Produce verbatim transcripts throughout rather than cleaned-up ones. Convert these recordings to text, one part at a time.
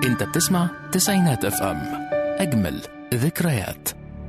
انت بتسمع تسعينات اف ام، اجمل ذكريات.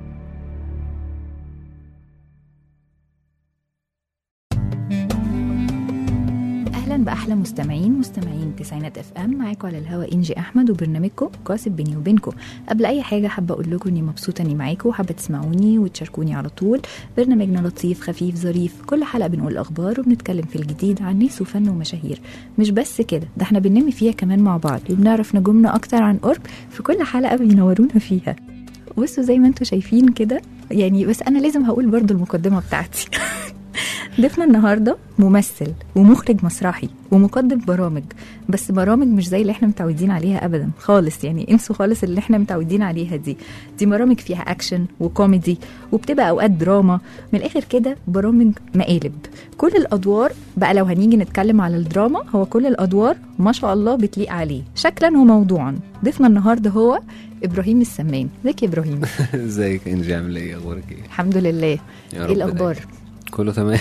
اهلا باحلى مستمعين مستمعين تسعينات اف ام. معاكم على الهواء انجي احمد وبرنامجكم قاسم بيني وبينكم. قبل اي حاجه حابه اقول لكم اني مبسوطه اني معاكم وحابه تسمعوني وتشاركوني على طول. برنامجنا لطيف خفيف ظريف، كل حلقه بنقول اخبار وبنتكلم في الجديد عن ناس وفن ومشاهير. مش بس كده، ده احنا بننمي فيها كمان مع بعض وبنعرف نجومنا اكتر عن قرب في كل حلقه بينورونا فيها. بصوا زي ما انتم شايفين كده يعني، بس انا لازم هقول برضو المقدمه بتاعتي. ضيفنا النهارده ممثل ومخرج مسرحي ومقدم برامج، بس برامج مش زي اللي احنا متعودين عليها ابدا خالص، يعني انسوا خالص اللي احنا متعودين عليها دي. دي برامج فيها اكشن وكوميدي وبتبقى اوقات دراما، من الاخر كده برامج مقالب. كل الادوار بقى، لو هنيجي نتكلم على الدراما، هو كل الادوار ما شاء الله بتليق عليه شكلا وموضوعا. ضيفنا النهارده هو ابراهيم السمان. ازيك يا ابراهيم؟ ازيك انجي، عامله ايه؟ اخبارك ايه؟ الحمد لله. ايه الاخبار؟ كله تمام.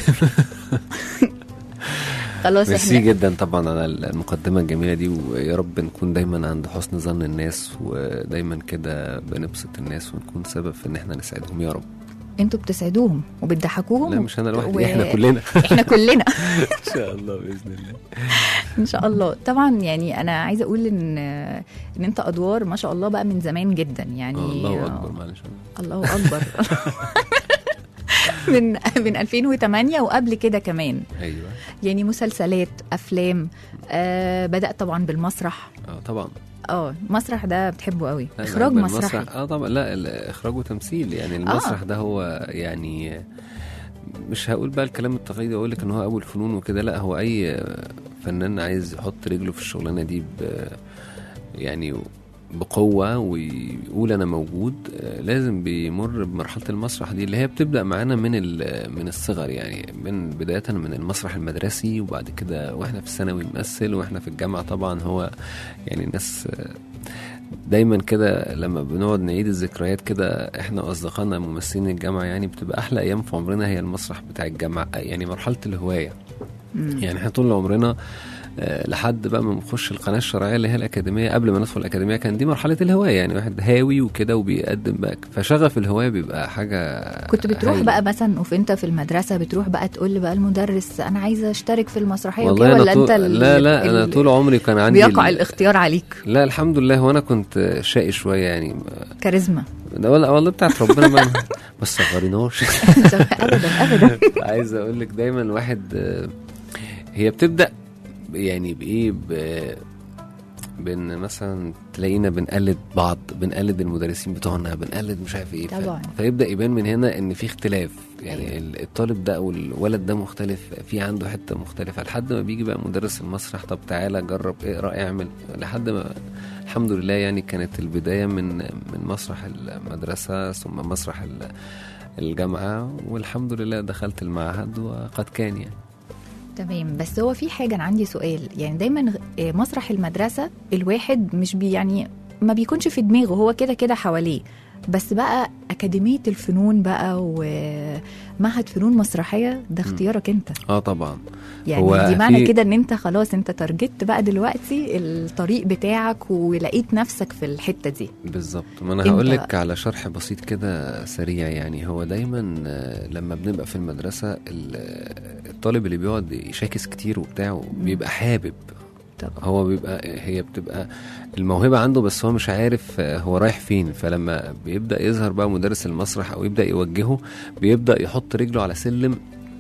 خلاص ميرسي احنا جدا طبعا على المقدمه الجميله دي، ويا رب نكون دايما عند حسن ظن الناس، ودايما كده بنبسط الناس ونكون سبب في ان احنا نسعدهم يا رب. انتوا بتسعدوهم وبتضحكوهم. لا مش انا لوحدي، و... احنا كلنا. احنا كلنا ان شاء الله باذن الله. ان شاء الله. طبعا يعني انا عايزه اقول ان ان انت ادوار ما شاء الله بقى من زمان جدا يعني. الله اكبر. معلش. الله اكبر. من من ألفين وثمانية وقبل كده كمان. ايوه يعني مسلسلات، افلام. آه بدات طبعا بالمسرح. اه طبعا. اه مسرح ده بتحبه قوي. اخراج مسرحي. اه طبعا. لا الاخراج وتمثيل يعني. المسرح آه. ده هو يعني مش هقول بقى الكلام التقليدي واقول لك ان هو ابو الفنون وكده، لا هو اي فنان عايز يحط رجله في الشغلانه دي يعني بقوة ويقول أنا موجود، لازم بيمر بمرحلة المسرح دي اللي هي بتبدأ معانا من من الصغر، يعني من بداية من المسرح المدرسي، وبعد كده وإحنا في الثانوي نمثل، وإحنا في الجامعة طبعا. هو يعني الناس دايما كده لما بنقعد نعيد الذكريات كده احنا واصدقائنا ممثلين الجامعة، يعني بتبقى أحلى أيام في عمرنا هي المسرح بتاع الجامعة، يعني مرحلة الهواية. يعني احنا طول عمرنا أه لحد بقى ما نخش القناه الشرعيه اللي هي الاكاديميه. قبل ما ندخل الاكاديميه كان دي مرحله الهوايه، يعني واحد هاوي وكده وبيقدم بقى، فشغف الهوايه بيبقى حاجه. كنت بتروح هايلة. بقى مثلا وانت في المدرسه بتروح بقى تقول بقى المدرس انا عايزه اشترك في المسرحيه والله ولا طول... انت لا لا انا طول عمري كان عندي بيقع ال... الاختيار عليك؟ لا الحمد لله، وانا كنت شقي شويه يعني. كاريزما ده ولا والله بتاعت ربنا ما بس صغريناش. ابدا ابدا. عايز اقول لك دايما واحد هي بتبدا يعني بايه ب... بن مثلا تلاقينا بنقلد بعض، بنقلد المدرسين بتوعنا، بنقلد مش عارف ايه. طبعا. ف... فيبدا يبان من هنا ان في اختلاف، يعني الطالب ده او الولد ده مختلف، في عنده حته مختلفه، لحد ما بيجي بقى مدرس المسرح طب تعالى جرب اقرا اعمل، لحد ما الحمد لله يعني كانت البدايه من من مسرح المدرسه ثم مسرح الجامعه، والحمد لله دخلت المعهد وقد كان يعني. تمام. بس هو في حاجة أنا عندي سؤال، يعني دايما مسرح المدرسة الواحد مش بي يعني ما بيكونش في دماغه، هو كده كده حواليه، بس بقى أكاديمية الفنون بقى ومعهد فنون مسرحية ده اختيارك انت. اه طبعا. يعني دي معنى كده ان انت خلاص انت تارجت بقى دلوقتي الطريق بتاعك ولقيت نفسك في الحتة دي بالظبط. ما انا هقول لك على شرح بسيط كده سريع. يعني هو دايما لما بنبقى في المدرسة الطالب اللي بيقعد يشاكس كتير وبتاعه بيبقى حابب طبعا. هو بيبقى هي بتبقى الموهبة عنده بس هو مش عارف هو رايح فين، فلما بيبدأ يظهر بقى مدرس المسرح او يبدأ يوجهه بيبدأ يحط رجله على سلم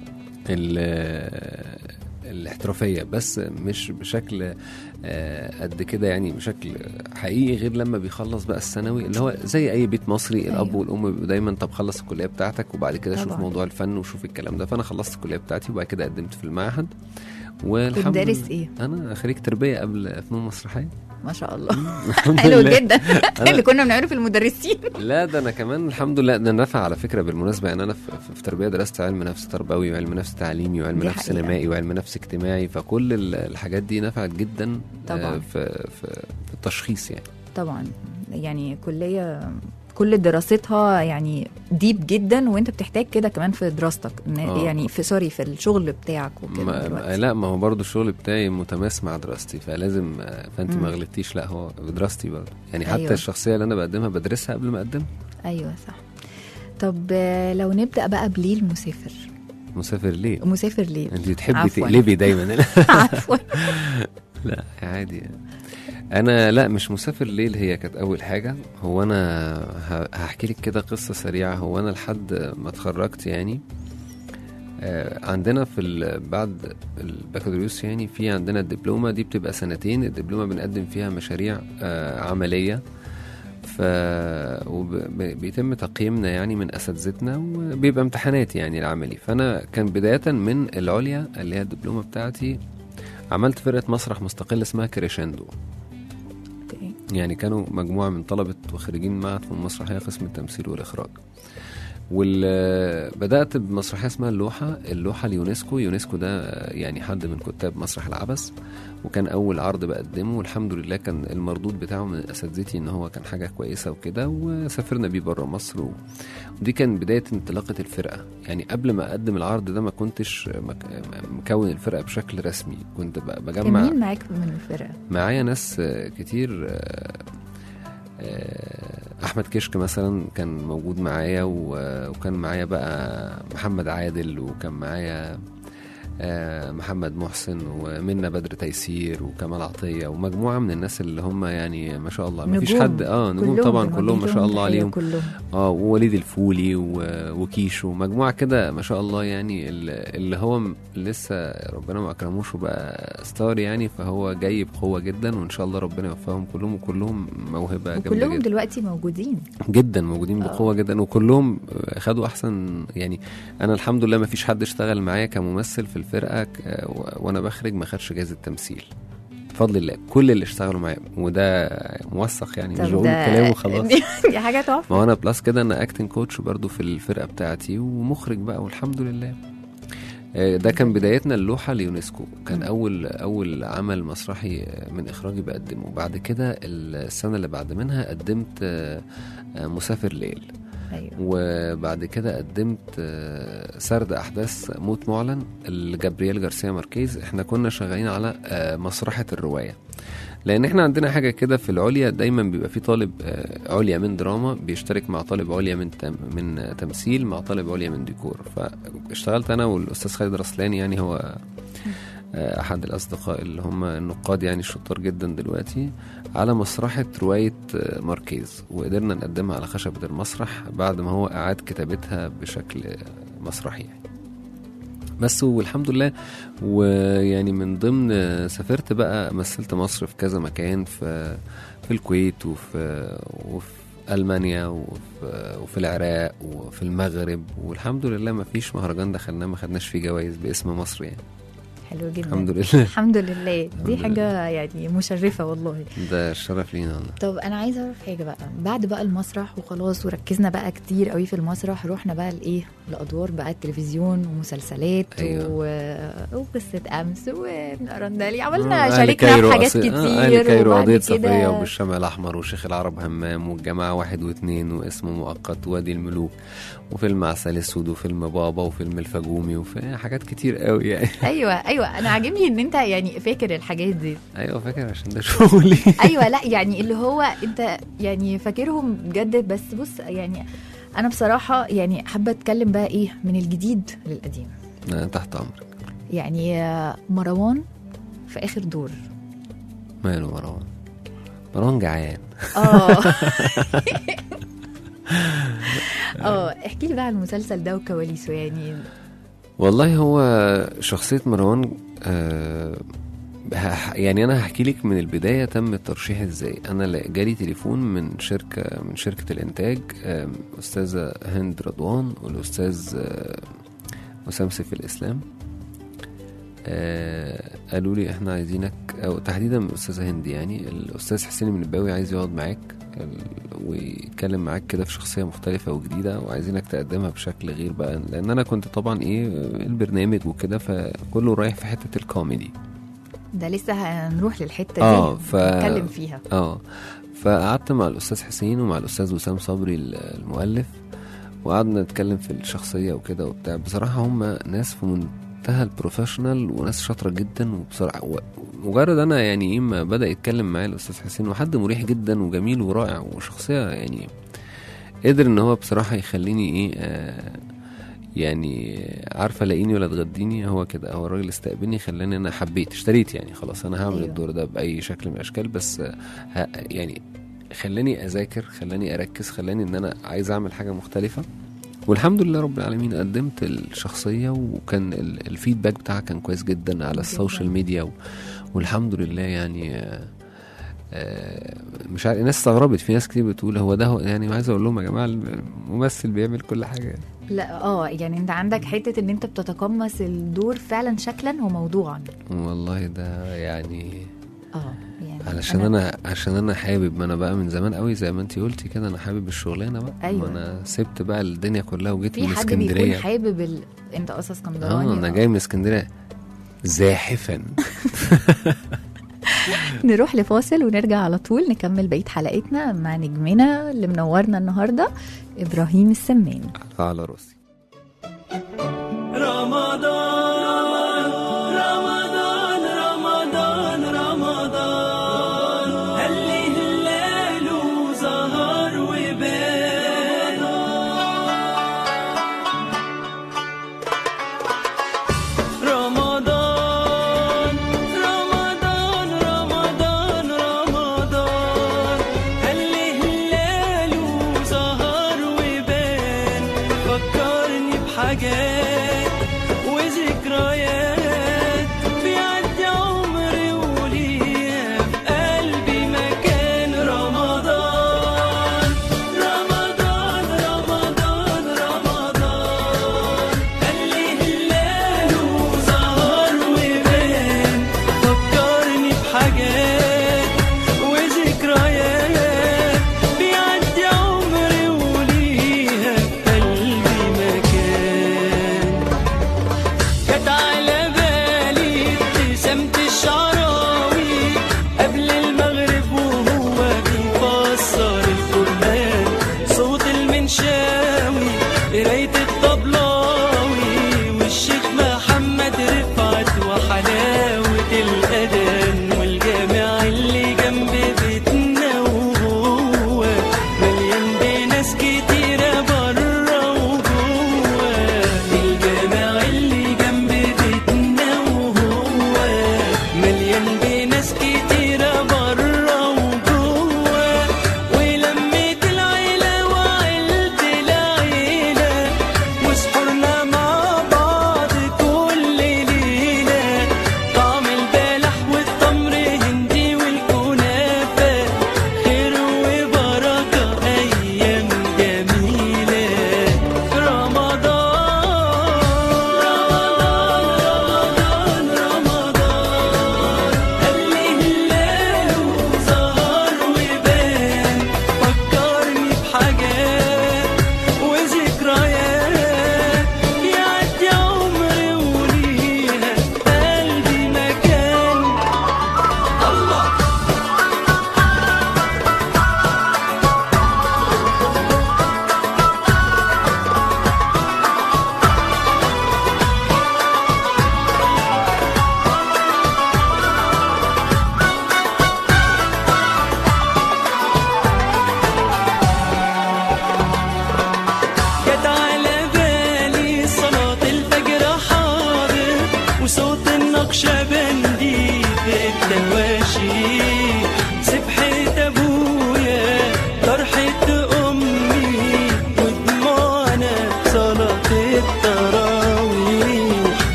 الاحترافية، بس مش بشكل قد كده يعني بشكل حقيقي غير لما بيخلص بقى الثانوي، اللي هو زي اي بيت مصري. أيوة. الاب والام بيبقوا دايما طب خلص الكليه بتاعتك وبعد كده شوف موضوع الفن وشوف الكلام ده. فانا خلصت الكليه بتاعتي وبعد كده قدمت في المعهد. والحمد لله. ايه؟ انا خريج تربيه قبل فنون مسرحيه. ما شاء الله. حلو جدا. اللي كنا بنعرف المدرسين. لا ده انا كمان الحمد لله ده نفع على فكره بالمناسبه. يعني انا في, في تربيه درست علم نفس تربوي وعلم نفس تعليمي وعلم نفس حقيقة. سينمائي وعلم نفس اجتماعي، فكل الحاجات دي نفعت جدا طبعا في, في, في التشخيص يعني. طبعا يعني كليه كل دراستها يعني ديب جدا، وانت بتحتاج كده كمان في دراستك آه. يعني في سوري في الشغل بتاعك وكده. ما لا ما هو برضو الشغل بتاعي متماس مع دراستي، فلازم فانت مم. ما غلطتيش، لا هو دراستي برضو يعني، حتى أيوة. الشخصيه اللي انا بقدمها بدرسها قبل ما اقدمها. ايوه صح. طب لو نبدا بقى بليه المسافر. مسافر ليه؟ مسافر ليه؟ انت بتحبي عفواً. تقلبي دايما. عفوا. لا عادي. انا لا مش مسافر ليل، هي كانت اول حاجه. هو انا ه- هحكي لك كده قصه سريعه. هو انا لحد ما اتخرجت يعني آه، عندنا في ال- بعد البكالوريوس يعني في عندنا الدبلومه دي بتبقى سنتين. الدبلومه بنقدم فيها مشاريع آه، عمليه، ف وبيتم تقييمنا يعني من اساتذتنا، وبيبقى امتحانات يعني العملي. فانا كان بدايه من العليا اللي هي الدبلومه بتاعتي عملت فرقه مسرح مستقله اسمها كريشندو. اوكي. يعني كانوا مجموعة من طلبة وخريجين معهد فنون مسرحية قسم التمثيل والإخراج. وبدأت بمسرحية اسمها اللوحة. اللوحة اليونسكو. يونسكو ده يعني حد من كتاب مسرح العبث، وكان أول عرض بقدمه، والحمد لله كان المردود بتاعه من أساتذتي إن هو كان حاجة كويسة وكده، وسافرنا بيه بره مصر. و... ودي كان بداية انطلاقة الفرقة. يعني قبل ما أقدم العرض ده ما كنتش مك... مكون الفرقة بشكل رسمي، كنت ب- بجمع. كان مين معاك من الفرقه؟ معايا ناس آه، كتير. آه، آه، احمد كشك مثلا كان موجود معايا، و- وكان معايا بقى محمد عادل، وكان معايا آه، محمد محسن، ومنى بدر تيسير، وكمال عطية، ومجموعة من الناس اللي هم يعني ما شاء الله ما فيش نجوم. حد. اه نجوم كلهم طبعا، بنوجه كلهم ما شاء لهم الله تحية عليهم. كلهم. اه ووليد الفولي و- وكيشو، مجموعة كده ما شاء الله يعني، ال- اللي هو م- لسه ربنا ما أكرموش وبقى ستار يعني، فهو جاي بقوة جدا، وإن شاء الله ربنا يوفقهم كلهم، وكلهم موهبة جامدة وكلهم جدا دلوقتي موجودين. جدا، موجودين آه. بقوة جدا، وكلهم خدوا أحسن يعني. أنا الحمد لله ما فيش حد اشتغل معايا كممثل في الفرقة ك- و- وأنا بخرج ما خدش جايزة تمثيل بفضل الله. كل اللي اشتغلوا معايا، وده موثق يعني، مش طب بقول ده- كلام وخلاص. دي, دي حاجه تحفه. ما هو انا بلس كده انا اكتنج كوتش برضو في الفرقه بتاعتي، ومخرج بقى، والحمد لله. آه، ده كان بدايتنا. اللوحه اليونسكو كان مم. اول اول عمل مسرحي من اخراجي بقدمه. بعد كده السنه اللي بعد منها قدمت آه، آه، مسافر ليل. ايوه. وبعد كده قدمت آه، سرد احداث موت معلن لجابرييل جارسيا ماركيز. احنا كنا شغالين على آه، مسرحه الروايه، لان احنا عندنا حاجه كده في العليا، دايما بيبقى في طالب آه، عليا من دراما بيشترك مع طالب عليا من تم من تمثيل مع طالب عليا من ديكور. فاشتغلت انا والاستاذ خالد رسلان، يعني هو آه، احد الاصدقاء اللي هم النقاد يعني الشطار جدا دلوقتي، على مسرحه روايه آه، ماركيز، وقدرنا نقدمها على خشبه المسرح بعد ما هو اعاد كتابتها بشكل آه، مسرحي يعني. بس والحمد لله. ويعني من ضمن سافرت بقى مثلت مصر في كذا مكان، في في الكويت، وفي وفي ألمانيا، وفي, وفي العراق، وفي المغرب، والحمد لله ما فيش مهرجان دخلناه ما خدناش فيه جوائز باسم مصر يعني. حلو جدا. الحمد لله. الحمد لله. الحمد دي لله. حاجه يعني مشرفه والله. ده الشرف لينا والله. طب انا عايزه اعرف حاجه بقى، بعد بقى المسرح وخلاص وركزنا بقى كتير قوي في المسرح، رحنا بقى لايه، لادوار بقى التلفزيون ومسلسلات. أيوة. و... وقصه امس وارندالي، عملنا آه، أهل شاركنا كايرو في حاجات أص- كتير. آه، أهل كايرو وبعد قضية كده- صفية، وبالشمع الأحمر، وشيخ العرب همام، والجماعة واحد واثنين، واسمه مؤقت، وادي الملوك، وفيلم عسل اسود، وفيلم بابا، وفيلم الفجومي، وفي حاجات كتير قوي يعني. ايوه ايوه انا عاجبني ان انت يعني فاكر الحاجات دي. ايوه فاكر عشان ده شغلي. ايوه لا يعني اللي هو انت يعني فاكرهم بجد. بس بص يعني انا بصراحه يعني حابه اتكلم بقى ايه من الجديد للقديم. أنا تحت أمرك. يعني آه، مروان في اخر دور. ماله مروان؟ مروان جعان. اه اه احكي لي بقى عن المسلسل ده وكواليسه يعني. والله هو شخصية مروان آه ه- يعني أنا هحكي لك من البداية تم الترشيح إزاي. أنا ل- جالي تليفون من شركة من شركة الإنتاج، آه أستاذة هند رضوان والأستاذ آه وسام سيف الإسلام. آه قالوا لي احنا عايزينك، او تحديدا الاستاذه هند يعني، الاستاذ حسين المنباوي عايز يقعد معاك ال- ويتكلم معاك كده في شخصيه مختلفه وجديده، وعايزينك تقدمها بشكل غير بقى، لان انا كنت طبعا ايه البرنامج وكده، فكله رايح في حته الكوميدي. ده لسه هنروح للحته دي اه ف نتكلم فيها. اه فقعدت مع الأستاذ حسين ومع الأستاذ وسام صبري المؤلف، وقعدنا نتكلم في الشخصية وكده وبتاع. بصراحة هم ناس في منتهى البروفيشنال وناس شاطرة جدا. وبصراحة مجرد أنا يعني إيه ما بدأ يتكلم معايا الأستاذ حسين، وحد مريح جدا وجميل ورائع وشخصية يعني قدر إن هو بصراحة يخليني إيه آه يعني عارفة لاقيني ولا تغديني. هو كده، هو الراجل استقبلني خلاني أنا حبيت اشتريت يعني خلاص أنا هعمل أيوة. الدور ده بأي شكل من الأشكال. بس يعني خلاني أذاكر، خلاني أركز، خلاني إن أنا عايز أعمل حاجة مختلفة. والحمد لله رب العالمين قدمت الشخصية، وكان الفيدباك بتاعها كان كويس جدا على السوشيال ميديا. والحمد لله يعني مش عارف، الناس استغربت، في ناس كتير بتقول هو ده يعني. عايز اقول لهم يا جماعه الممثل بيعمل كل حاجه. لا اه يعني انت عندك حته ان انت بتتقمص الدور فعلا شكلا وموضوعا. والله ده يعني اه يعني علشان انا, أنا عشان انا حابب، ما انا بقى من زمان قوي زي ما انتي قلتي كده، انا حابب الشغلانه بقى. أيوة. انا سبت بقى الدنيا كلها وجيت من اسكندريه. في حد بيكون حابب ال... انت اصلا اسكندراني. اه انا جاي من اسكندريه زاحفا. نروح لفاصل ونرجع على طول نكمل بقية حلقتنا مع نجمنا اللي منورنا النهاردة إبراهيم السمان. على راسي. رمضان رمضان رمضان رمضان هلي هلال وزهر وبان رمضان رمضان رمضان رمضان هلي هلال وزهر وبان فكرني بحاجات وزي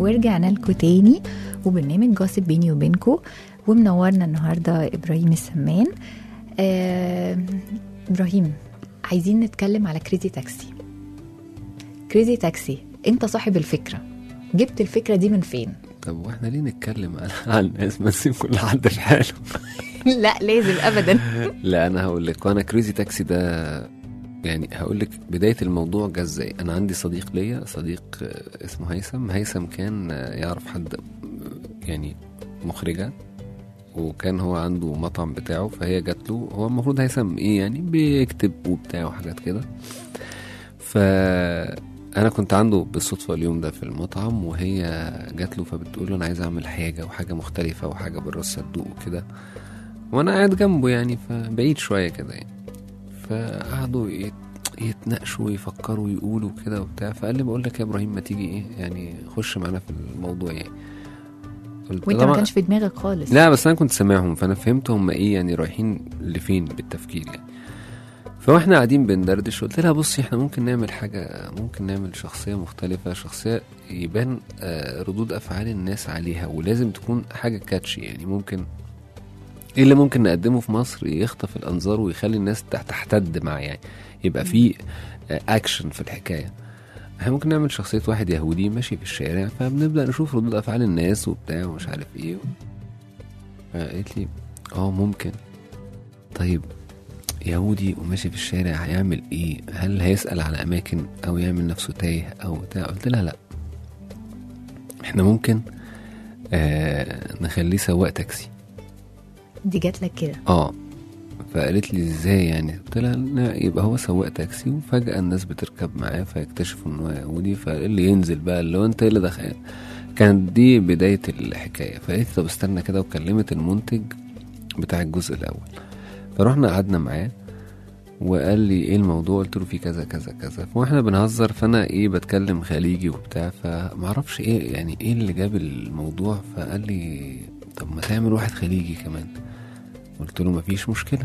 ورجعنا لكم تاني وبرنامج جاسب بيني وبينكم، ومنورنا النهارده ابراهيم السمان. آه ابراهيم، عايزين نتكلم على كريزي تاكسي. كريزي تاكسي، انت صاحب الفكره، جبت الفكره دي من فين؟ طب واحنا ليه نتكلم على الناس؟ ما نسيب كل حد في حاله. لا لازم ابدا. لا انا هقول لك، وانا كريزي تاكسي ده يعني هقول لك بدايه الموضوع جه ازاي. انا عندي صديق ليا، صديق اسمه هيثم. هيثم كان يعرف حد يعني مخرجه، وكان هو عنده مطعم بتاعه، فهي جات له. هو المفروض هيثم ايه يعني بيكتب وبتاع وحاجات كده. فانا كنت عنده بالصدفه اليوم ده في المطعم، وهي جات له فبتقول له انا عايز اعمل حاجه وحاجه مختلفه وحاجه بالراس صندوق وكده، وانا قاعد جنبه يعني فبعيد شويه كده يعني. فقعدوا يتناقشوا ويفكروا ويقولوا كده وبتاع. فقال لي بقول لك يا ابراهيم ما تيجي ايه يعني خش معانا في الموضوع يعني. وانت ما كانش في دماغك خالص؟ لا بس انا كنت سامعهم، فانا فهمت هم ايه يعني رايحين لفين بالتفكير يعني. فاحنا قاعدين بندردش، قلت لها بصي احنا ممكن نعمل حاجه، ممكن نعمل شخصيه مختلفه، شخصيه يبان ردود افعال الناس عليها، ولازم تكون حاجه كاتشي يعني. ممكن ايه اللي ممكن نقدمه في مصر يخطف الانظار ويخلي الناس تحتد معاه يعني، يبقى فيه اكشن في الحكايه. احنا ممكن نعمل شخصيه واحد يهودي ماشي في الشارع، فبنبدا نشوف ردود افعال الناس وبتاع ومش عارف ايه. فقالت لي اه ممكن. طيب يهودي وماشي في الشارع هيعمل ايه؟ هل هيسأل على اماكن او يعمل نفسه تايه او بتاع؟ قلت لها لا، احنا ممكن آه نخليه سواق تاكسي. دي جات لك كده؟ اه. فقالت لي ازاي يعني؟ قلت لها يبقى هو سواق تاكسي، وفجأة الناس بتركب معاه فيكتشفوا انه يهودي، فاللي ينزل بقى اللي هو انت اللي دخل. كانت دي بداية الحكاية. فقالت طب استنى كده، وكلمت المنتج بتاع الجزء الاول. فروحنا قعدنا معاه وقال لي ايه الموضوع؟ قلت له في كذا كذا كذا. واحنا بنهزر، فانا ايه بتكلم خليجي وبتاع، فمعرفش ايه يعني ايه اللي جاب الموضوع. فقال لي طب ما تعمل واحد خليجي كمان. قلت له مفيش مشكله.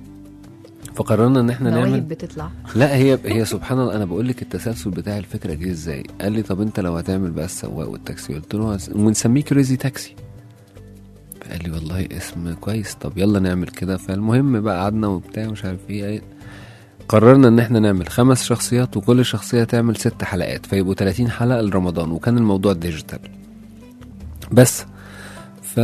فقررنا ان احنا نعمل بتطلع. لا هي هي سبحان الله، انا بقول لك التسلسل بتاع الفكره جه ازاي. قال لي طب انت لو هتعمل بقى السواق والتاكسي، قلت له ونسميه كريزي تاكسي. قال لي والله اسم كويس، طب يلا نعمل كده. فالمهم بقى قعدنا وبتاع مش عارف ايه. قررنا ان احنا نعمل خمس شخصيات، وكل شخصيه تعمل ست حلقات، فيبقوا ثلاثين حلقه لرمضان. وكان الموضوع ديجيتال بس. ف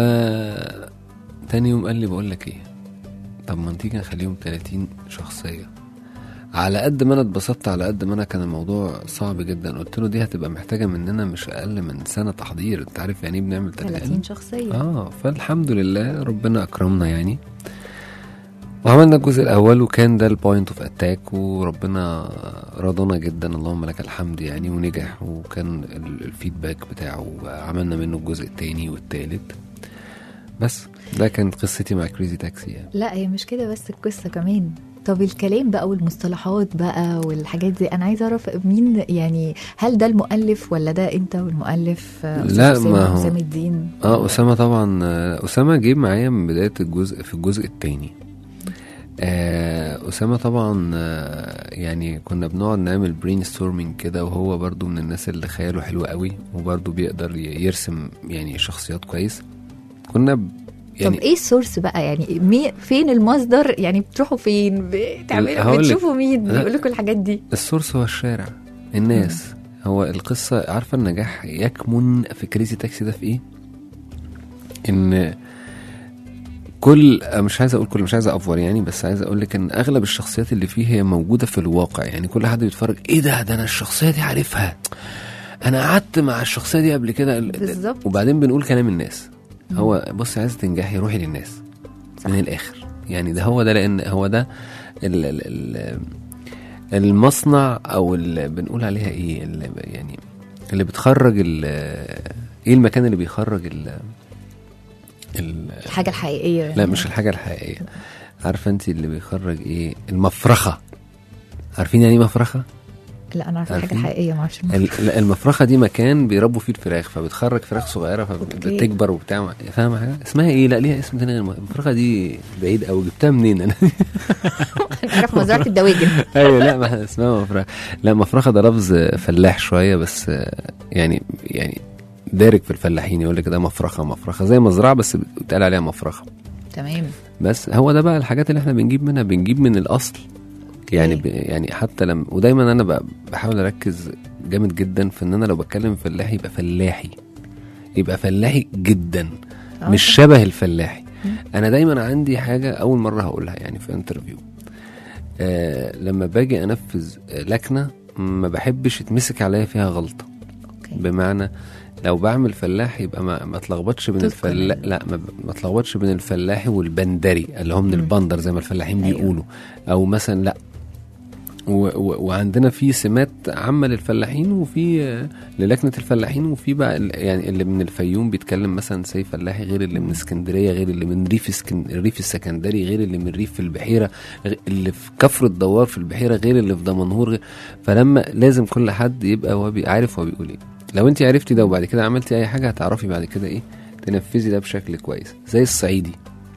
تاني يوم قال لي بقول لك ايه، طب ما تيجي نخليهم ثلاثين شخصيه. على قد ما انا اتبسطت، على قد ما انا كان الموضوع صعب جدا. قلت له دي هتبقى محتاجه مننا مش اقل من سنه تحضير. انت عارف يعني ايه بنعمل ثلاثين شخصيه؟ اه. فالحمد لله ربنا اكرمنا يعني، وعملنا الجزء الاول، وكان ده البوينت اوف اتاك، وربنا رضانا جدا اللهم لك الحمد يعني، ونجح. وكان الفيدباك بتاعه عملنا منه الجزء الثاني والثالث. بس ده كانت قصتي مع كريزي تاكسي يعني. لا هي مش كده بس، القصه كمان. طب الكلام بقى والمصطلحات بقى والحاجات دي، انا عايزه اعرف مين يعني، هل ده المؤلف ولا ده انت والمؤلف؟ لا ما هو أسامة الدين. اه اسامه طبعا. اسامه جه معايا من بدايه الجزء في الجزء الثاني. آه أسامة طبعا. آه يعني كنا بنقعد نعمل برين ستورمينج كده، وهو برضو من الناس اللي خياله حلو قوي، وبرضو بيقدر يرسم يعني شخصيات كويس. كنا ب... يعني طب ايه السورس بقى يعني؟ مي فين المصدر يعني؟ بتروحوا فين بتعملوا بتشوفوا مين بيقول لكم الحاجات دي؟ السورس هو الشارع، الناس. م. هو القصة عارفة النجاح يكمن في كريزي تاكسي ده في ايه؟ ان كل مش عايز اقول كل مش عايز افور يعني، بس عايز اقول لك ان اغلب الشخصيات اللي فيه هي موجوده في الواقع يعني. كل حد بيتفرج ايه ده ده انا الشخصيه دي عارفها، انا قعدت مع الشخصيه دي قبل كده بالظبط. وبعدين بنقول كلام الناس. م. هو بص عايز تنجحي روحي للناس. صح. من الاخر يعني ده هو ده، لان هو ده ال ال ال المصنع او اللي بنقول عليها ايه اللي يعني اللي بتخرج ايه المكان اللي بيخرج ال الحاجة الحقيقية يعني. لا مش الحاجة الحقيقية. عارفة انت اللي بيخرج ايه؟ المفرخة. عارفين يعني ايه مفرخة؟ لا انا عارفة الحاجة الحقيقية، ما اعرفش المفرخة. المفرخة دي مكان بيربوا فيه الفراخ، فبتخرج فراخ صغيرة فبتكبر وبتاع. فاهمة حاجة؟ اسمها ايه؟ لا ليها اسم تاني. المفرخة دي بعيد قوي، جبتها منين انا؟ عارف مزرعة الدواجن. ايوه لا ما اسمها مفرخة. لا مفرخة ده لفظ فلاح شوية، بس يعني يعني دارك في الفلاحين يقول لك ده مفرخه مفرخه زي مزرعه بس بيتقال عليها مفرخه. تمام. بس هو ده بقى الحاجات اللي احنا بنجيب منها، بنجيب من الاصل. يعني ب... يعني حتى لما ودايما انا ب... بحاول اركز جامد جدا في ان انا لو بتكلم فلاحي يبقى فلاحي، يبقى فلاحي جدا آه. مش شبه الفلاحي. انا دايما عندي حاجه اول مره هقولها يعني في انترفيو، آه لما باجي انفذ لكنه ما بحبش يتمسك عليا فيها غلطه. أوكي. بمعنى لو بعمل فلاح يبقى ما, ما تلخبطش بين الفلاح، لا ما, ما تلخبطش بين الفلاحي والبندري اللي هم من البندر زي ما الفلاحين أيوة. بيقولوا، او مثلا لا و و وعندنا في سمات عامه للفلاحين وفي آه للكنه الفلاحين، وفي بقى يعني اللي من الفيوم بيتكلم مثلا سي فلاحي غير اللي من اسكندريه، غير اللي من ريف اسكن الريف السكندري، غير اللي من ريف في البحيره، اللي في كفر الدوار في البحيره غير اللي في دمنهور غير. فلما لازم كل حد يبقى هو عارف هو بيقول ايه. لو انت عرفتي ده وبعد كده عملتي اي حاجه هتعرفي بعد كده ايه تنفذي ده بشكل كويس. زي الصعيدي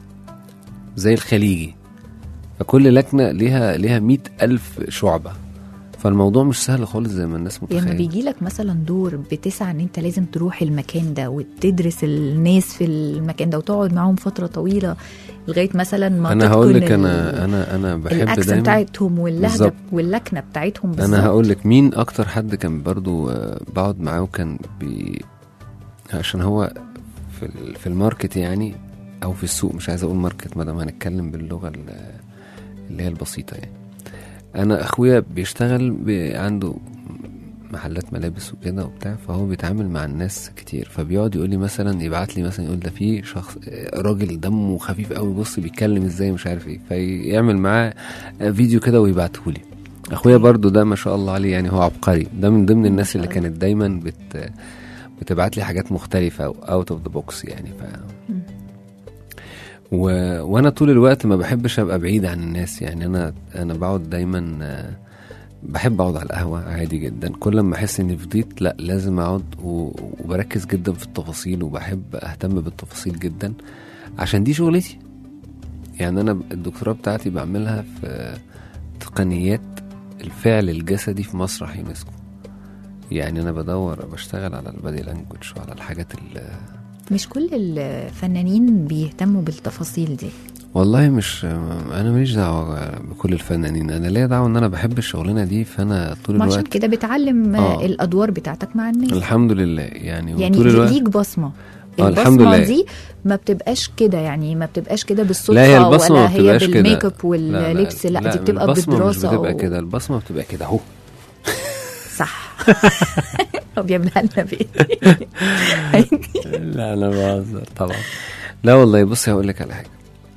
زي الخليجي، فكل لكنه ليها ليها مئة ألف شعبه، فالموضوع مش سهل خالص زي ما الناس متخيله. لما بيجي لك مثلا دور بتسعى ان انت لازم تروح المكان ده وتدرس الناس في المكان ده وتقعد معاهم فتره طويله لغايه مثلا ما انا هقول لك انا انا انا بحب الاكسنت دايما بتاعتهم واللهجه بالزبط. واللكنه بتاعتهم بالظبط. انا هقول لك مين اكتر حد كان برضو بقعد معاه وكان بي عشان هو في في الماركت يعني او في السوق، مش عايز اقول ماركت ما دام هنتكلم باللغه اللي هي البسيطه يعني. انا اخويا بيشتغل عنده محلات ملابس وكده وبتاع، فهو بيتعامل مع الناس كتير، فبيقعد يقول لي مثلا يبعت لي مثلا يقول ده في شخص راجل دمه خفيف قوي بص بيتكلم ازاي مش عارف ايه، فيعمل معاه فيديو كده ويبعته لي. اخويا برضو ده ما شاء الله عليه يعني هو عبقري، ده من ضمن الناس اللي كانت دايما بت بتبعت لي حاجات مختلفه اوت اوف ذا بوكس يعني. ف و... وانا طول الوقت ما بحبش ابقى بعيد عن الناس يعني. انا انا بقعد دايما بحب اقعد على القهوه عادي جدا، كل ما احس اني فضيت لا لازم اقعد و... وبركز جدا في التفاصيل وبحب اهتم بالتفاصيل جدا عشان دي شغلتي يعني. انا الدكتوراه بتاعتي بعملها في تقنيات الفعل الجسدي في مسرح يونسكو يعني. انا بدور بشتغل على البادي لانجوج وعلى الحاجات اللي مش كل الفنانين بيهتموا بالتفاصيل دي. والله مش انا ماليش دعوه بكل الفنانين، انا ليا دعوه ان انا بحب الشغلانه دي، فانا طول الوقت عشان كده بتعلم آه. الادوار بتاعتك مع الناس الحمد لله يعني. يعني طول الوقت ليك بصمه آه الحمد البصمه لله. دي ما بتبقاش كده يعني، ما بتبقاش كده بالصدفه لا هي البصمه ولا ما هي بتبقاش بالميك اب كده. واللبس، لا, لا, لا, لا دي بتبقى البصمه بالدراسه مش بتبقى أو... كده، البصمه بتبقى كده اهو صح. هو بيعملها لنا بايه؟ لا انا بهزر طبعا. لا والله بصي هقول لك على حاجه،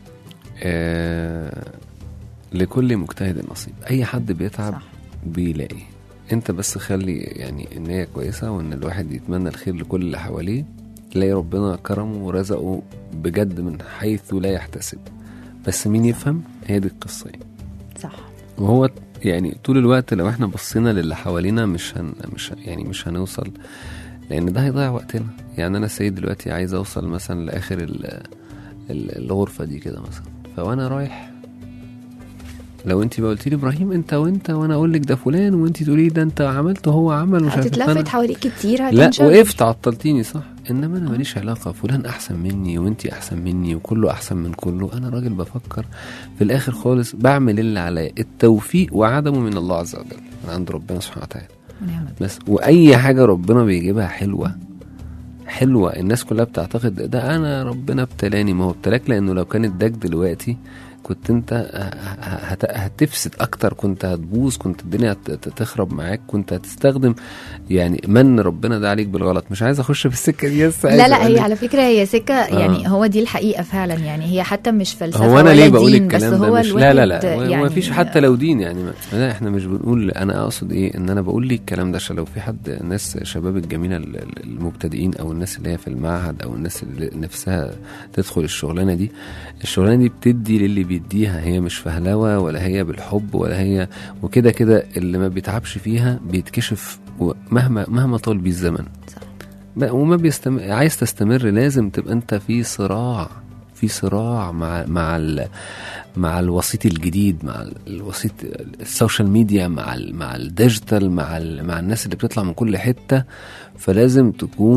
آه لكل مجتهد نصيب، اي حد بيتعب صح. بيلاقي. انت بس خلي يعني النية كويسه وان الواحد يتمنى الخير لكل اللي حواليه، تلاقي ربنا كرمه ورزقه بجد من حيث لا يحتسب. بس مين يفهم؟ هي دي القصه يعني. صح. وهو يعني طول الوقت لو احنا بصينا للي حوالينا مش هن مش يعني مش هنوصل، لان ده هيضيع وقتنا يعني. انا سيد دلوقتي عايز اوصل مثلا لاخر ال الغرفه دي كده مثلا، فوانا رايح لو انت بقى قلتي لي ابراهيم انت وانت وانا اقول لك ده فلان وانت تقولي ده انت عملت وهو عمل ومش عارف، هتتلفت حواليك كتير، لا وقفت عطلتيني صح. انما انا ماليش علاقه، فلان احسن مني وانت احسن مني وكله احسن من كله. انا راجل بفكر في الاخر خالص بعمل اللي عليا، التوفيق وعدمه من الله عز وجل من عند ربنا سبحانه وتعالى بس. واي حاجه ربنا بيجيبها حلوه حلوه، الناس كلها بتعتقد ده انا ربنا ابتلاني، ما هو ابتلاك لانه لو كان اداك دلوقتي كنت انت هتفسد اكتر، كنت هتبوظ، كنت الدنيا تخرب معاك، كنت هتستخدم يعني من ربنا ده عليك بالغلط. مش عايز اخش في السكه دي بس. لا لا هي على فكره هي سكه آه. يعني هو دي الحقيقه فعلا يعني، هي حتى مش فلسفه هو أنا ولا ليه بقول دين، الكلام بس ده هو مش لا لا لا يعني ما فيش حتى لو دين يعني. لا احنا مش بنقول، انا اقصد ايه ان انا بقول لي الكلام ده عشان لو في حد، الناس الشباب الجميله المبتدئين او الناس اللي هي في المعهد او الناس اللي نفسها تدخل الشغلانه دي، الشغلانه دي بتدي للي بيديها، هي مش فهلوه ولا هي بالحب ولا هي وكده كده. اللي ما بيتعبش فيها بيتكشف مهما مهما طال بيه الزمن صح. وما بيستمر، عايز تستمر لازم تبقى انت في صراع في صراع مع مع ال مع الوسيط الجديد، مع الوسيط السوشيال ميديا، مع ال مع الديجيتال، مع ال مع الناس اللي بتطلع من كل حته. فلازم تكون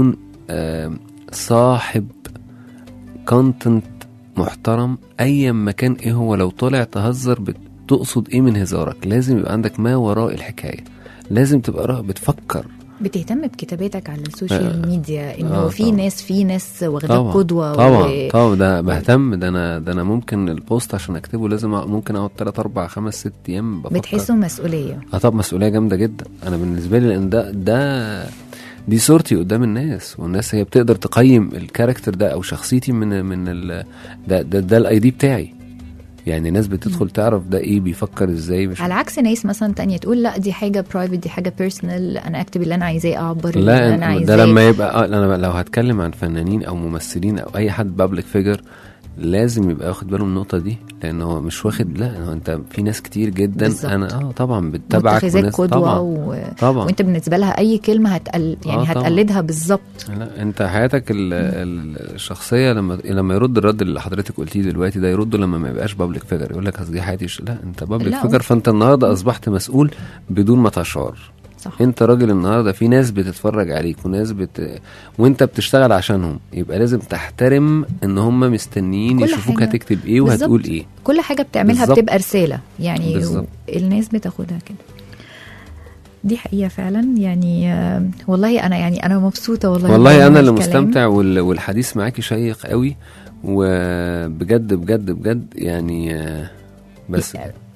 آه صاحب كونتنت محترم ايا ما كان ايه هو. لو طلع تهزر بتقصد ايه من هزارك، لازم يبقى عندك ما وراء الحكايه، لازم تبقى بتفكر، بتهتم بكتاباتك على السوشيال آه. ميديا انه آه في طبعا. ناس في ناس واخداك طبعا قدوه طبعا و... طبعا ده بهتم. ده انا ده انا ممكن البوست عشان اكتبه لازم أ- ممكن اقعد ثلاثة أربعة خمسة ستة ايام بفكر. بتحسه مسؤوليه. اه طب مسؤوليه جامده جدا انا بالنسبه لي، لان ده ده دي صورتي قدام الناس، والناس هي بتقدر تقيم الكاركتر ده او شخصيتي من من ال ده ده, ده الاي دي بتاعي. يعني ناس بتدخل تعرف ده ايه بيفكر ازاي. مش على عكس ناس مثلا تانية تقول لا دي حاجه برايفت، دي حاجه بيرسونال، انا اكتب اللي انا عايزاه، اعبر اللي لا انا عايزاه. ده لما يبقى اه انا لو هتكلم عن فنانين او ممثلين او اي حد بابليك فيجر لازم يبقى واخد باله من النقطه دي، لان هو مش واخد. لا هو انت في ناس كتير جدا بالزبط. انا اه طبعا بتتابعك متخذاك قدوه طبعا و... طبعا وانت بالنسبه لها اي كلمه هتقل يعني آه طبعاً. هتقلدها بالظبط. لا انت حياتك ال ال الشخصيه لما لما يرد الرد اللي حضرتك قلتيه دلوقتي ده يرده لما ما يبقاش بابليك فيجر، يقول لك اصل دي حياتي. لا انت بابليك لا، فيجر، فانت النهارده اصبحت مسؤول بدون ما تشعر. صح. انت راجل النهارده في ناس بتتفرج عليك وناس بت... وانت بتشتغل عشانهم، يبقى لازم تحترم ان هم مستنيين كل يشوفوك حاجة. هتكتب ايه بالزبط. وهتقول ايه. كل حاجه بتعملها بالزبط. بتبقى رساله يعني بالزبط. الناس بتاخدها كده. دي حقيقه فعلا يعني. آه، والله انا يعني انا مبسوطه والله والله انا اللي بالكلام. مستمتع وال... والحديث معاكي شيق قوي وبجد بجد بجد يعني آه، بس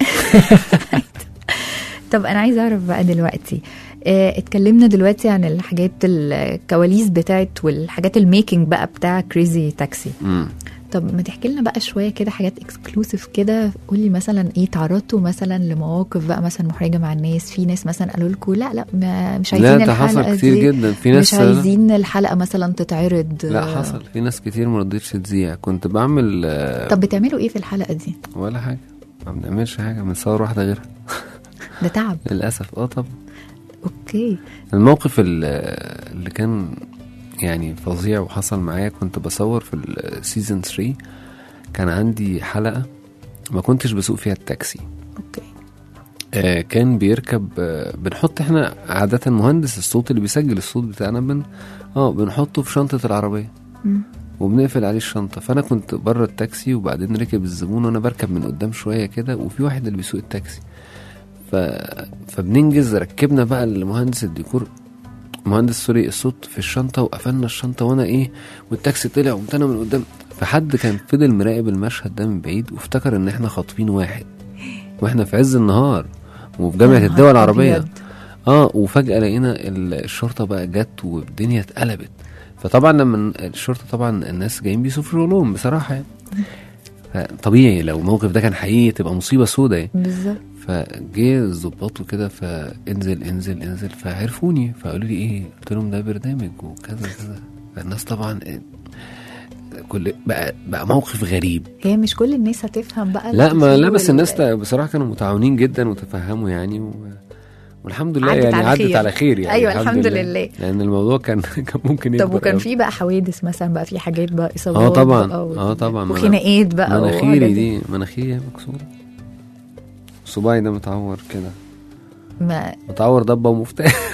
طب انا عايزه اعرف بقى دلوقتي، اه اتكلمنا دلوقتي عن الحاجات الكواليس بتاعت والحاجات الميكنج بقى بتاع كريزي تاكسي. مم. طب ما تحكي لنا بقى شويه كده حاجات اكسكلوسيف كده. قولي مثلا ايه تعرضتوا مثلا لمواقف بقى مثلا محرجه مع الناس، في ناس مثلا قالوا لكم لا لا ما مش عايزين لا ده حصل الحلقه كتير دي، جدا. في ناس مش عايزين الحلقه مثلا تتعرض. لا حصل في ناس كتير ما رضيتش تذيع. كنت بعمل آه، طب بتعملوا ايه في الحلقه دي؟ ولا حاجه، ما بنعملش حاجه، بنصور واحده غيرها ده تعب. للاسف. اه طبعا. اوكي. الموقف ال- اللي كان يعني فظيع وحصل معايا، كنت بصور في السيزون ثلاثة، كان عندي حلقه ما كنتش بسوق فيها التاكسي. اوكي. آه كان بيركب آه بنحط احنا عاده مهندس الصوت اللي بيسجل الصوت بتاعنا بن اه بنحطه في شنطه العربيه مم. وبنقفل عليه الشنطه. فانا كنت بره التاكسي وبعدين ركب الزبون وانا بركب من قدام شويه كده، وفي واحد اللي بيسوق التاكسي. ف... فبننجز ركبنا بقى المهندس الديكور مهندس سوري الصوت في الشنطه وقفلنا الشنطه وانا ايه والتاكسي طلع وقمت انا من قدام. فحد كان فضل مراقب المشهد ده من بعيد وافتكر ان احنا خاطفين واحد واحنا في عز النهار وفي جامعه يا الدول نهار العربيه. أبيض. اه وفجاه لقينا الشرطه بقى جت والدنيا اتقلبت. فطبعا لما الشرطه طبعا الناس جايين بيشوفوا شغلهم بصراحه يعني. طبيعي لو الموقف ده كان حقيقي تبقى مصيبه سوداء يعني. بالظبط. فجه الظباط وكده فانزل انزل انزل فعرفوني فقالوا لي ايه، قلت لهم ده برنامج وكذا كذا. فالناس طبعا كل بقى بقى موقف غريب. هي مش كل الناس هتفهم بقى. لا ما لا بس وال- الناس بصراحه كانوا متعاونين جدا وتفهموا يعني و... والحمد لله عدت يعني على عدت خير. على خير يعني. أيوة الحمد لله. لان الموضوع كان كان ممكن يكبر. طب وكان أوي. في بقى حوادث مثلا بقى في حاجات بقى اصابات اه طبعا بقى و- اه طبعا وخناقات بقى مناخيري وحاجات دي مناخيري مكسوره، صباعي ده متعور كده ما متعور ضبه ومفتاح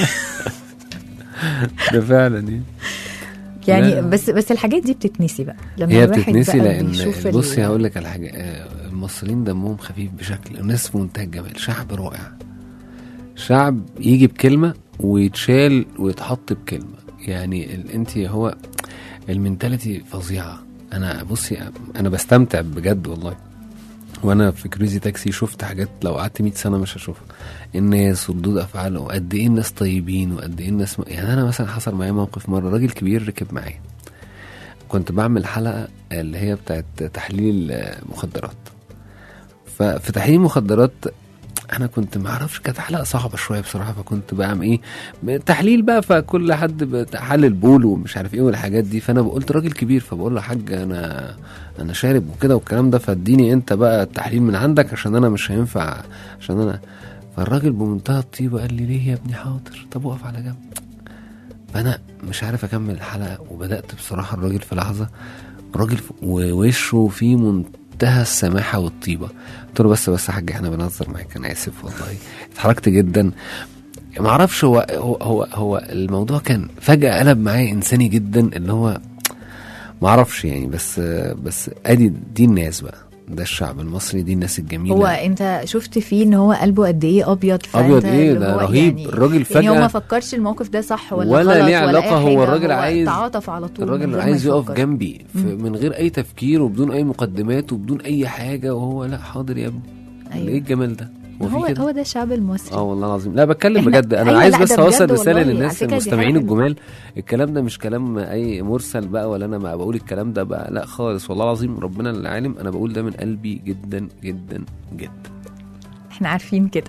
ده فعلا دي يعني لا. بس بس الحاجات دي بتتنسي بقى لما هي الواحد بتتنسي بقى لان بيشوف ال- بصي هقول لك على حاجه. آه، المصريين دمهم خفيف بشكل، الناس في منتهى الجمال، شعب رائع، شعب يجي بكلمه ويتشال ويتحط بكلمه يعني. ال- انت هو المنتاليتي فظيعه. انا بصي انا بستمتع بجد والله وانا في كريزي تاكسي. شفت حاجات لو قعدت مئة سنه مش هشوفها. الناس وردود افعال وقد ايه الناس طيبين وقد ايه الناس م... يعني انا مثلا حصل معايا موقف مره راجل كبير ركب معايا، كنت بعمل حلقه اللي هي بتاعت تحليل مخدرات. ففي تحليل مخدرات انا كنت ما اعرفش، كانت حلقه صعبه شويه بصراحه. فكنت بعمل ايه تحليل بقى، فكل حد بتحلل بول ومش عارف ايه والحاجات دي. فانا قلت راجل كبير فبقول له حاج انا انا شارب وكده والكلام ده، فاديني انت بقى التحليل من عندك عشان انا مش هينفع عشان انا. فالراجل بمنتهى الطيبه قال لي ليه يا ابني حاضر طب وقف على جنب. فانا مش عارف اكمل الحلقه وبدات بصراحه الراجل في لحظه راجل ووشه فيه منتهى السماحه والطيبه. قلت له بس بس يا حاج احنا بنهزر معاك انا اسف والله اتحركت جدا. ما اعرفش هو هو هو هو الموضوع كان فجأة قلب معايا انساني جدا، اللي هو ما اعرفش يعني. بس بس ادي دي الناس بقى، ده الشعب المصري، دي الناس الجميله. هو انت شفت فيه ان هو قلبه قد ايه ابيض؟ ابيض ايه ده رهيب. يعني الراجل فجأة يعني هو ما فكرش الموقف ده صح ولا, ولا غلط ليه علاقه. ولا هو الراجل عايز تعاطف على طول، الراجل عايز يقف جنبي من غير اي تفكير وبدون اي مقدمات وبدون اي حاجه، وهو لا حاضر يا ابني. أيوة. ايه الجمال ده؟ هو هو ده الشعب المصري. اه والله العظيم. لا بتكلم بجد انا. أيوة عايز بس اوصل رساله للناس المستمعين الجمال. الكلام ده مش كلام اي مرسل بقى، ولا انا ما بقول الكلام ده بقى، لا خالص والله العظيم، ربنا العالم، انا بقول ده من قلبي جدا جدا جدا. احنا عارفين كده.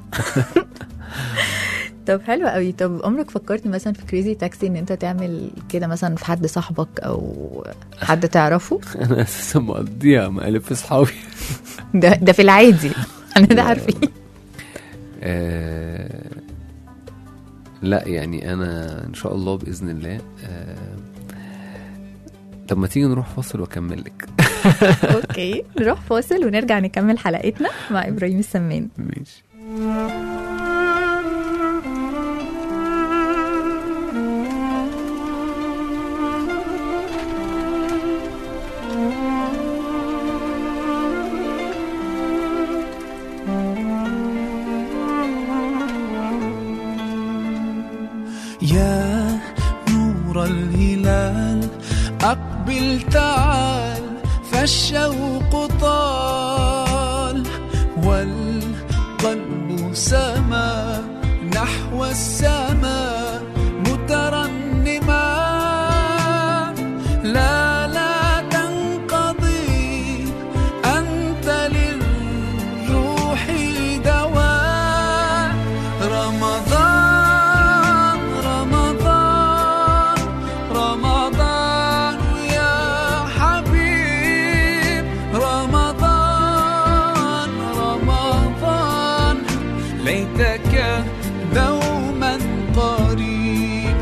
طب حلو قوي. طب عمرك فكرت مثلا في كريزي تاكسي ان انت تعمل كده مثلا في حد صاحبك او حد تعرفه؟ انا اساسا مقضيها مقلب في صحابي. ده ده في العادي انا ده عارفين. آه لا يعني انا ان شاء الله باذن الله. آه طب ما تيجي نروح فاصل واكمل لك. اوكي نروح فاصل ونرجع نكمل حلقتنا مع ابراهيم السمان. ماشي. يا نور الهلال أقبل تعال، فالشوق طال والقلب سما نحو السماء مترنما. لا لا تنقضي أنت للروح دواء. رمضان ليتك دوما قريب.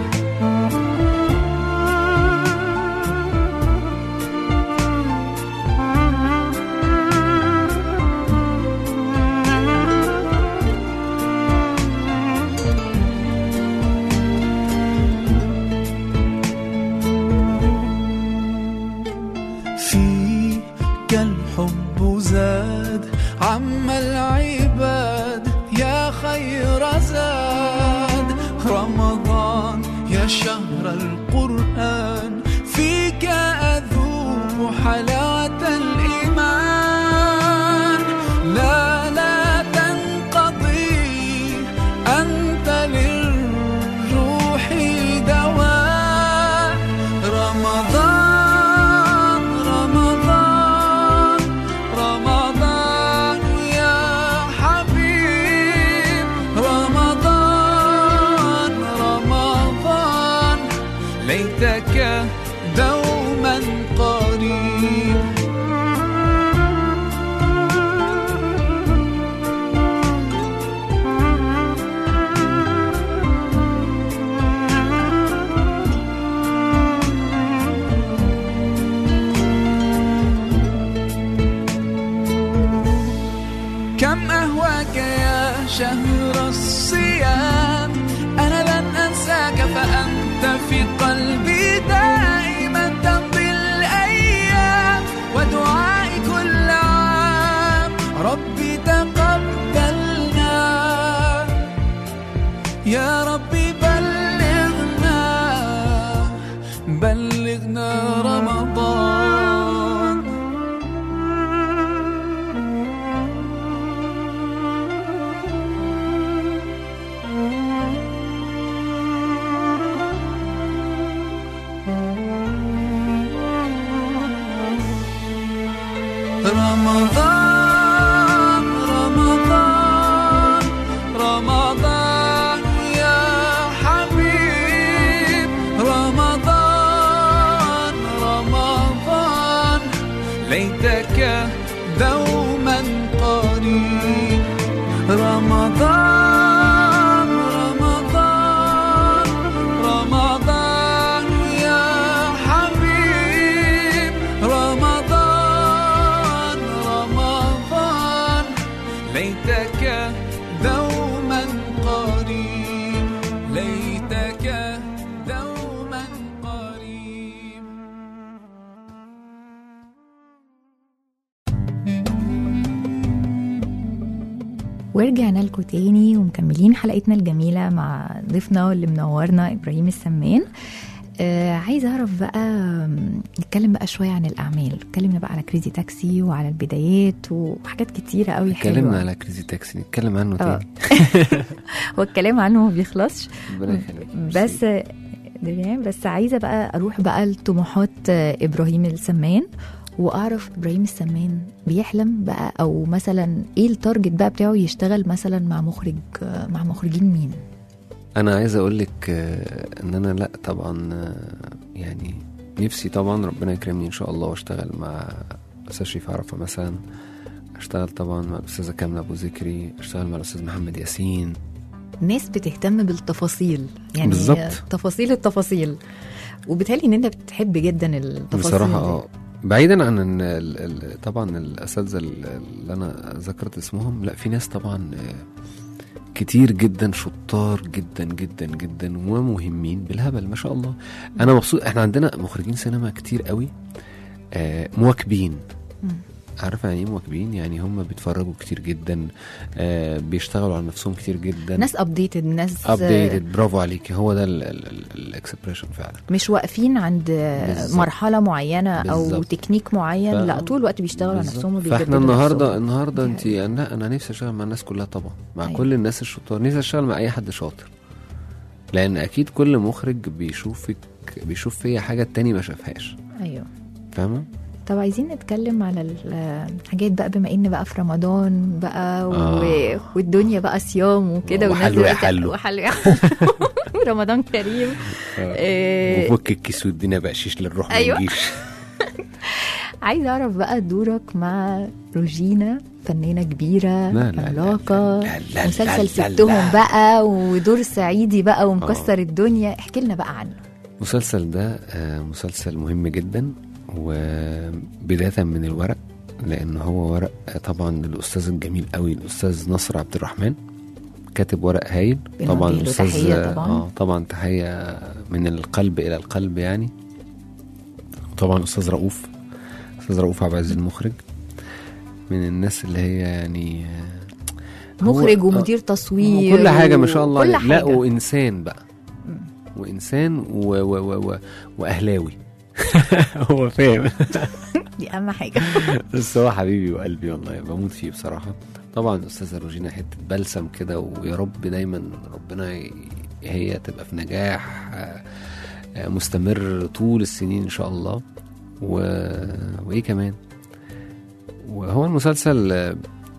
فيك الحب زاد عم العباد يا خير زاد. رمضان يا شهر القرآن فيك أذوق حلاوة الإيمان. لا لا تنقضي أنت للروح دواء. رمضان رمضان رمضان يا حبيب. رمضان رمضان ليتك دوما قريب. كم أهواك يا شهر الصيام، أنا لن أنساك فأنت في قلبي دائما تمضي الأيام. ودعائي كل عام ربي تقبلنا، يا ربي بلغنا بلغنا رمضان. رمضان رمضان رمضان يا حبيب. رمضان رمضان ليتك دوما قريب. رمضان رمضان رمضان يا حبيب. رمضان رمضان ليتك دوما قريب. ورجعنا لكم تاني ومكملين حلقتنا الجميلة مع ضيفنا اللي منورنا إبراهيم السمان. آه عايزة أعرف بقى، نتكلم بقى شوية عن الأعمال. اتكلمنا بقى على كريزي تاكسي وعلى البدايات وحاجات كتيرة قوي حلوة. اتكلمنا على كريزي تاكسي، نتكلم عنه آه. تاني. هو الكلام عنه ما بيخلصش. ربنا يخليك. بس بس عايزة بقى أروح بقى لطموحات إبراهيم السمان، واعرف ابراهيم السمان بيحلم بقى، او مثلا ايه التارجت بقى بتاعه يشتغل مثلا مع مخرج، مع مخرجين مين؟ انا عايز اقول لك ان انا لا طبعا يعني نفسي طبعا ربنا يكرمني ان شاء الله واشتغل مع الاستاذ شريف عرفة مثلا، اشتغل طبعا مع الاستاذه كامله ابو ذكري، اشتغل مع الاستاذ محمد ياسين. ناس بتهتم بالتفاصيل يعني، بالظبط، تفاصيل التفاصيل، وبالتالي ان انت بتحب جدا التفاصيل بصراحه. اه بعيدا عن ان ال ال طبعا الاساتذه اللي انا ذكرت اسمهم، لا في ناس طبعا كتير جدا شطار جدا جدا جدا ومهمين بالهبل ما شاء الله. انا مبسوط، احنا عندنا مخرجين سينما كتير قوي آه مواكبين. عارفه يعني ايه مواكبين؟ يعني هم بيتفرجوا كتير جدا، آه بيشتغلوا على نفسهم كتير جدا، ناس ابديتد، ناس ابديتد. برافو عليك، هو ده الاكسبريشن فعلا. مش واقفين عند بالزبط. مرحله معينه بالزبط. او تكنيك معين، لا طول الوقت بيشتغلوا على نفسهم وبيجددوا. فاحنا النهارده نفسهم. النهارده انت انا انا نفسي اشتغل مع الناس كلها طبعا، مع أيوة. كل الناس الشطار، نفسي اشتغل مع اي حد شاطر، لان اكيد كل مخرج بيشوفك بيشوف فيا حاجه التاني ما شافهاش. ايوه فاهمه. طب عايزين نتكلم على الحاجات بقى، بما ان بقى في رمضان بقى و... آه. والدنيا بقى صيام وكده، وحلو يا حلو وحلو يا رمضان كريم. آه. وفك الكيس والدنيا بقشيش للروح أيوة. ما نجيش. عايز اعرف بقى دورك مع روجينا، فنانة كبيرة علاقة، مسلسل ستهم بقى ودور صعيدي بقى ومكسر آه. الدنيا، احكي لنا بقى عنه. المسلسل ده آه مسلسل مهم جدا، وبداية من الورق، لأن هو ورق طبعا للأستاذ الجميل قوي الأستاذ نصر عبد الرحمن، كاتب ورق هايل طبعا. الأستاذ طبعا. آه طبعا تحية من القلب إلى القلب يعني. طبعا أستاذ رؤوف أستاذ رؤوف عبد العزيز المخرج، من الناس اللي هي يعني مخرج ومدير تصوير وكل حاجة ما شاء الله. لا وإنسان بقى، وإنسان و و و و وأهلاوي. هو فاهم. دي اهم حاجه. بس هو حبيبي وقلبي والله، بموت فيه بصراحه. طبعا استاذه روجينا حته بلسم كده، ويا رب دايما ربنا هي تبقى في نجاح مستمر طول السنين ان شاء الله. و... وايه كمان، وهو المسلسل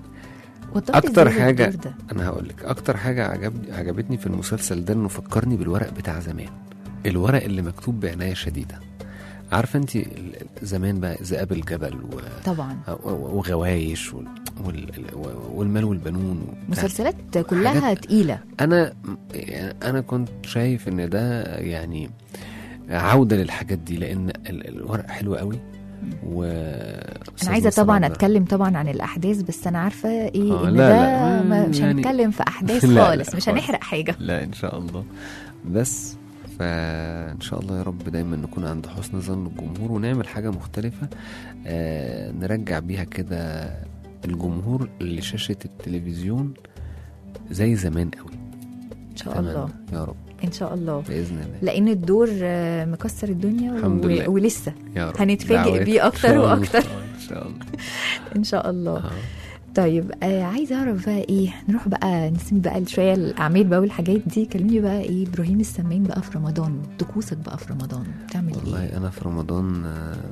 اكتر حاجه انا هقول لك اكتر حاجه عجبني عجبتني في المسلسل ده، انه فكرني بالورق بتاع زمان، الورق اللي مكتوب بعنايه شديده. عارفه انت زمان بقى ذئاب الجبل و... طبعا وغوايش وال... وال... والمال والبنون، مسلسلات كلها تقيله. انا انا كنت شايف ان ده يعني عوده للحاجات دي، لان الورق حلو قوي. و انا عايزه طبعا اتكلم طبعا عن الاحداث، بس انا عارفه ايه آه ان لا ده لا مش يعني هنتكلم في احداث لا خالص، لا مش هنحرق حاجه. لا ان شاء الله. بس فان شاء الله يا رب دايما نكون عند حسن ظن الجمهور، ونعمل حاجه مختلفه آه نرجع بيها كده الجمهور لشاشه التلفزيون زي زمان قوي ان شاء الله يا رب، ان شاء الله باذن الله، لان الدور مكسر الدنيا و... ولسه هنتفاجئ بيه اكتر واكتر ان شاء الله. ان شاء الله. آه. طيب آه عايزه اعرف بقى ايه، نروح بقى نسمي بقى شويه الاعمال بقى والحاجات دي. كلمني بقى ايه ابراهيم السمان بقى في رمضان، طقوسك بقى في رمضان بتعمل ايه؟ والله انا في رمضان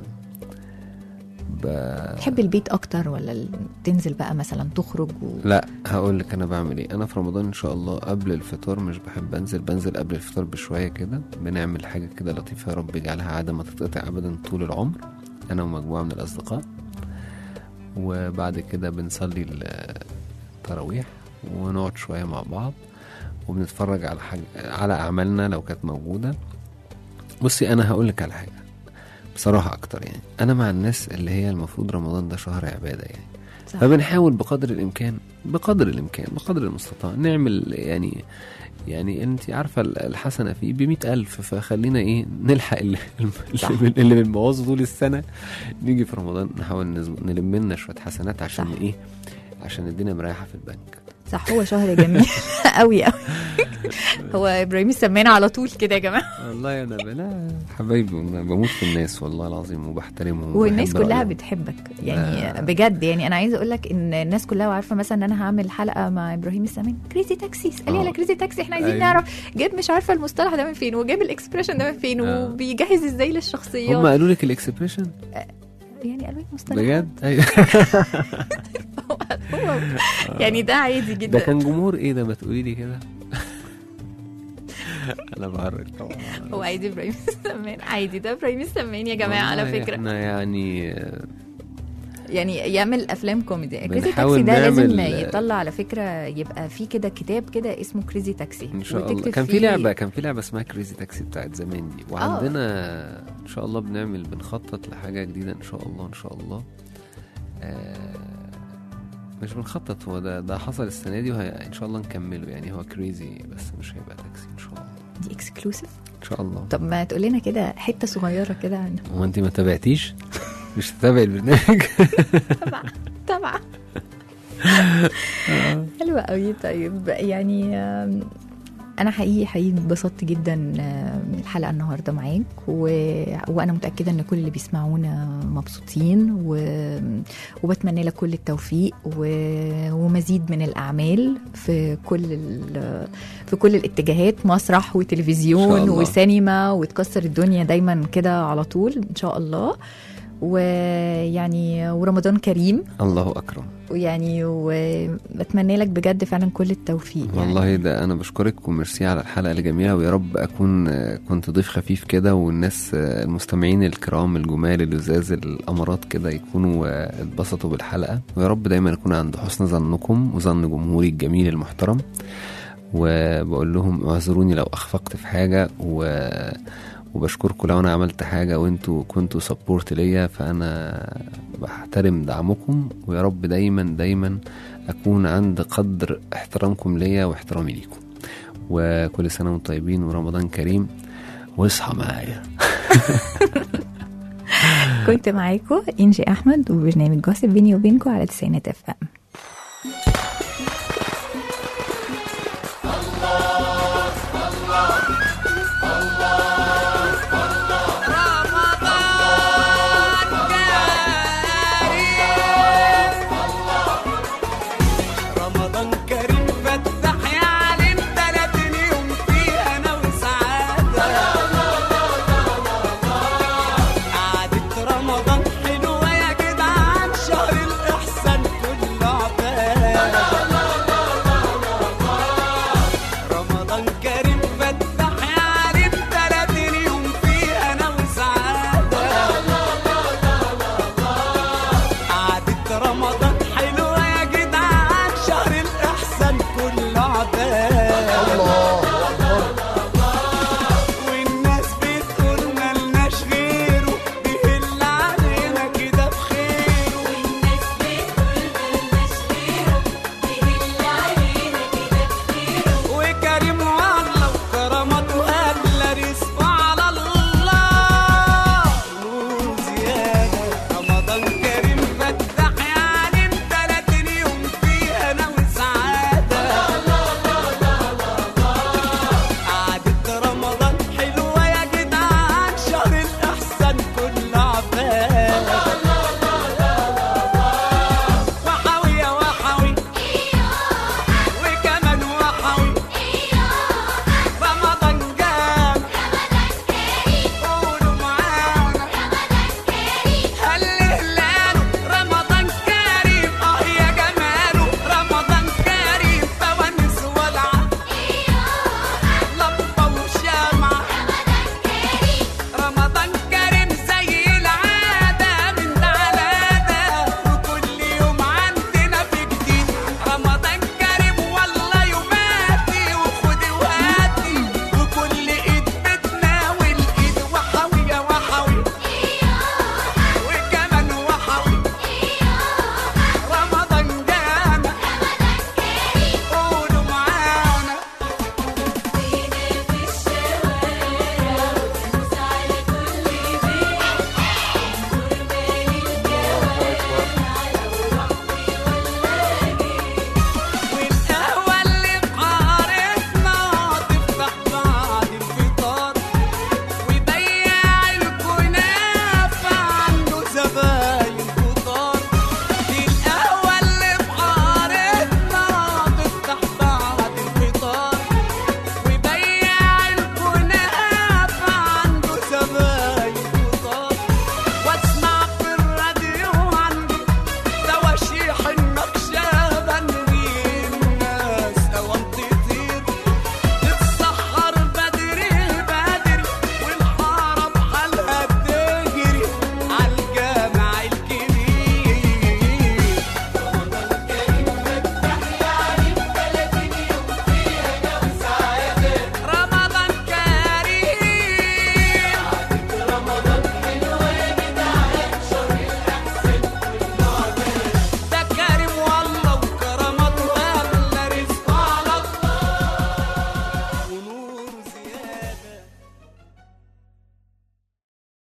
ب... تحب البيت اكتر ولا تنزل بقى مثلا تخرج و... لا هقول لك انا بعمل ايه. انا في رمضان ان شاء الله قبل الفطار مش بحب انزل، بنزل قبل الفطار بشويه كده، بنعمل حاجه كده لطيفه يا رب يجعلها عاده ما تتقطع ابدا طول العمر، انا ومجموعه من الاصدقاء. وبعد كده بنصلي التراويح ونقعد شويه مع بعض، وبنتفرج على حاجه على اعمالنا لو كانت موجوده. بصي انا هقول لك على حاجه بصراحه اكتر، يعني انا مع الناس اللي هي المفروض رمضان ده شهر عباده يعني صح. فبنحاول بقدر الامكان بقدر الامكان بقدر المستطاع نعمل يعني يعني انت عارفه الحسنه فيه بمئة ألف، فخلينا ايه نلحق اللي, اللي بنبوظه طول السنه، نيجي في رمضان نحاول نلم لنا شويه حسنات عشان صح. ايه عشان الدنيا مريحه في البنك. صح، هو شهر جميل قوي قوي. هو ابراهيم السمان على طول كده يا جماعه. والله انا لا حبايبي، انا بموت في الناس والله العظيم وبحترمهم، والناس كلها رأيهم. بتحبك يعني بجد. يعني انا عايزه اقول لك ان الناس كلها عارفه مثلا ان انا هعمل حلقه مع ابراهيم السمان كريزي تاكسي، اسالي على كريزي تاكسي، احنا عايزين أيوة. نعرف جاب مش عارفه المصطلح ده من فين، وجاب الاكسبريشن ده من فين، آه. وبيجهز ازاي للشخصيات. هم قالوا لك الاكسبريشن يعني قالوا لي مصطلح بجد؟ ايوه. هو يعني ده عادي ده جدا. كان جمهور ايه ده؟ ما تقولي لي كده. انا بعرف طبعا. هو عادي ابراهيم السمان، عادي ده ابراهيم السمان يا جماعه على والله فكره. احنا يعني يعني يعمل افلام كوميدي. كريزي بنحاول تاكسي ده لازم نعمل- يطلع على فكره، يبقى في كده كتاب كده اسمه كريزي تاكسي ان شاء الله. وتكتب كان في فيه- لعبه كان في لعبه اسمها كريزي تاكسي بتاعت زمان دي، وعندنا ان شاء الله بنعمل بنخطط لحاجه جديده ان شاء الله ان شاء الله. آه مش بنخطط، هو ده ده حصل السنه دي وان شاء الله نكمله. يعني هو كريزي بس مش هيبقى تاكسي ان شاء الله. دي اكسكلوسيف. ان شاء الله. طب ما تقول لنا كده حته صغيره كده عنه. هو انت ما تابعتيش؟ مش تتابعي البرنامج؟ طبعا طبعا. حلوة قوي. طيب يعني آم، انا حقيقي حقيقي انبسطت جدا من الحلقه النهارده معاك، و... وانا متاكده ان كل اللي بيسمعونا مبسوطين، و... وبتمنى لك كل التوفيق و... ومزيد من الاعمال في كل ال... في كل الاتجاهات، مسرح وتلفزيون وسينما، وتكسر الدنيا دايما كده على طول ان شاء الله. ويعني ورمضان كريم. الله اكرم. ويعني وبتمنى لك بجد فعلا كل التوفيق. والله يعني. ده انا بشكرك وميرسي على الحلقه الجميله، ويا رب اكون كنت ضيف خفيف كده، والناس المستمعين الكرام الجمال اللذاذ الامارات كده يكونوا اتبسطوا بالحلقه، ويا رب دايما اكون عند حسن ظنكم وظن جمهوري الجميل المحترم. وبقول لهم اعذروني لو اخفقت في حاجه، و وبشكركم لو انا عملت حاجه وانتوا كنتوا سبورت ليا، فانا بحترم دعمكم، ويا رب دايما دايما اكون عند قدر احترامكم ليا واحترامي ليكم. وكل سنه وانتم طيبين ورمضان كريم، واصحى معايا. كنت معاكم إنجي أحمد وبرنامج جوسب بيني وبينكم على تسعينات اف ام. الله